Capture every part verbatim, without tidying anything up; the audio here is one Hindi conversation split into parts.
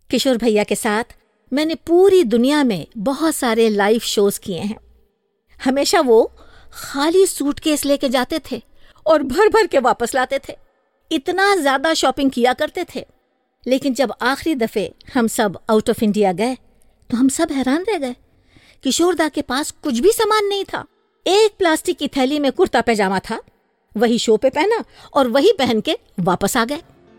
किशोर भैया के साथ मैंने पूरी दुनिया में बहुत सारे लाइव शोज किए हैं। हमेशा वो खाली सूटकेस लेके जाते थे और भर भर के वापस लाते थे। इतना ज्यादा शॉपिंग किया करते थे। लेकिन जब आखिरी दफे हम सब आउट ऑफ इंडिया गए तो हम सब हैरान रह गए। किशोरदा के पास कुछ भी सामान नहीं था। एक प्लास्टिक की थैली में कुर्ता पैजामा था, वही शो पे पहना और वही पहन के वापस आ गए।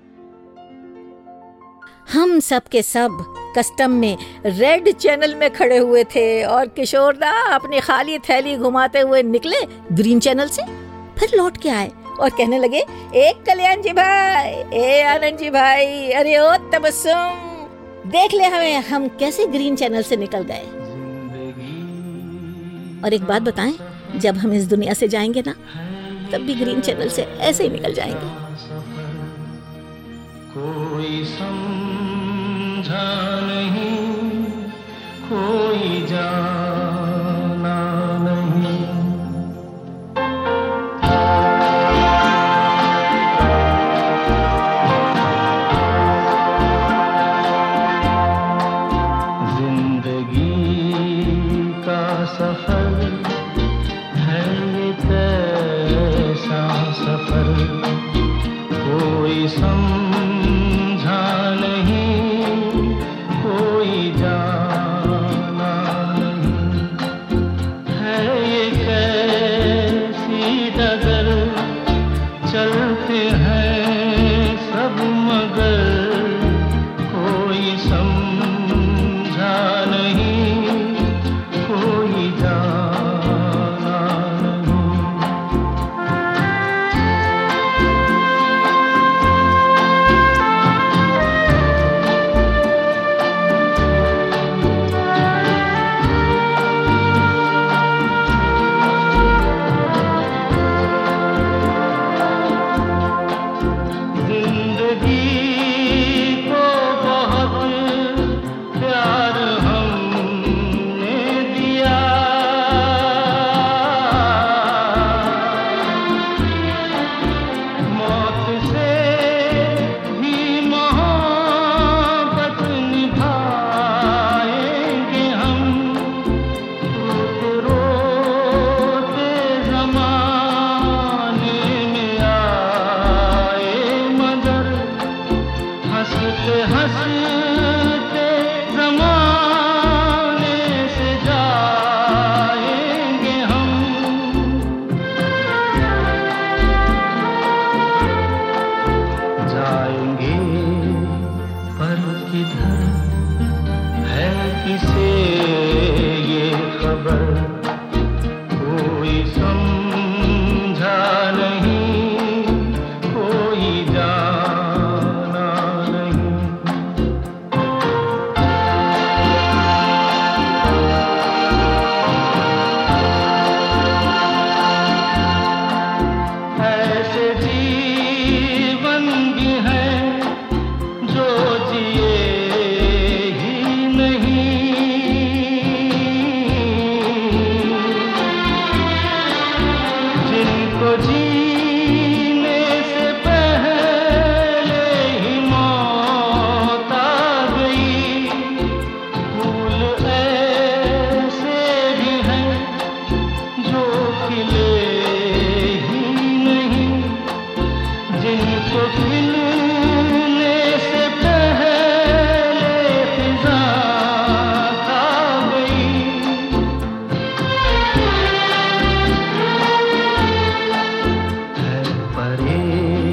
हम सब के सब कस्टम में रेड चैनल में खड़े हुए थे और किशोरदा अपनी खाली थैली घुमाते हुए निकले ग्रीन चैनल से। फिर लौट के आए और कहने लगे, एक कल्याण जी भाई, ए आनंद जी भाई, अरे ओ तबस्सुम, देख ले हमें हम कैसे ग्रीन चैनल से निकल गए। और एक बात बताएं, जब हम इस दुनिया से जाएंगे ना, तब भी ग्रीन चैनल से ऐसे ही निकल जाएंगे। कोई समझा नहीं, कोई जाना नहीं। जिंदगी का सफर है ये कैसा सफर, कोई समझा नहीं, कोई जाना नहीं। है ये कैसी डगर, चलते हैं सब मगर, कोई समझा नहीं, कोई जाना नहीं।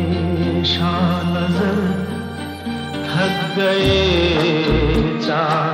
गए चार